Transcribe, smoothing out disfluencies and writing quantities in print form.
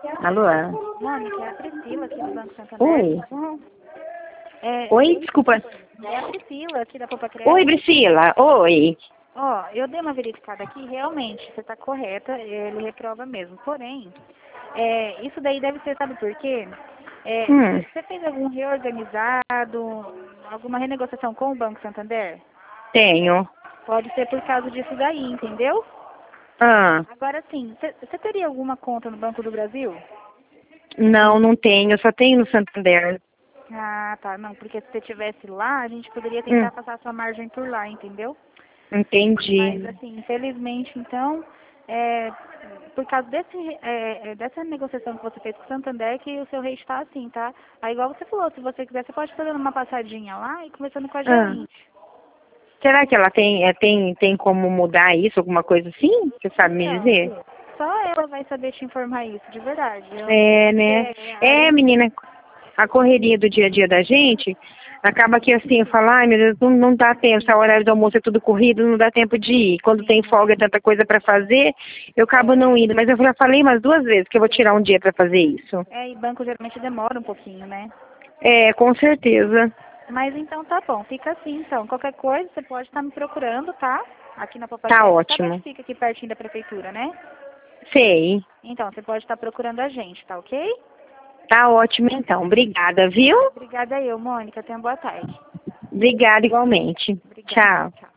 Alô? Mônica, é a Priscila aqui do Banco Santander. Oi? É, Oi, desculpa. é a Priscila aqui da Poupa Crédito. Oi, Priscila. Oi. Ó, eu dei uma verificada aqui, realmente, você está correta, ele reprova mesmo. Porém, isso daí deve ser, sabe por quê? Você fez algum reorganizado, alguma renegociação com o Banco Santander? Tenho. Pode ser por causa disso daí, entendeu? Ah, Agora sim, você teria alguma conta no Banco do Brasil? não, não tenho. Eu só tenho no Santander. Ah, tá. Não, porque se você tivesse lá, a gente poderia Hum, tentar passar sua margem por lá, entendeu? Mas, entendi. assim, infelizmente, então, é, por causa dessa negociação que você fez com o Santander, que o seu rate está assim, tá? Aí, igual você falou, se você quiser, você pode fazer uma passadinha lá e começando com a Ah, gerente. será que ela tem como mudar isso, alguma coisa assim? Você sabe me Então, dizer? só ela vai saber te informar isso, de verdade. É, né? É, menina, a correria do dia a dia da gente acaba que assim, eu falo, ai meu Deus, não dá tempo, esse horário do almoço é tudo corrido, não dá tempo de ir. Quando tem folga, é tanta coisa para fazer, eu acabo não indo. Mas eu já falei umas 2 vezes que eu vou tirar um dia para fazer isso. E banco geralmente demora um pouquinho, né? É, com certeza. Mas então tá bom, fica assim então. Qualquer coisa você pode estar me procurando, tá? Aqui na Poupa Tá Crédito. Sabe onde ótimo. fica aqui pertinho da prefeitura, né? Sei. Então, você pode estar procurando a gente, tá ok? Tá ótimo então. Obrigada, viu? Obrigada eu, Mônica. Tenha boa tarde. Obrigada igualmente. Obrigada. Tchau. Tchau.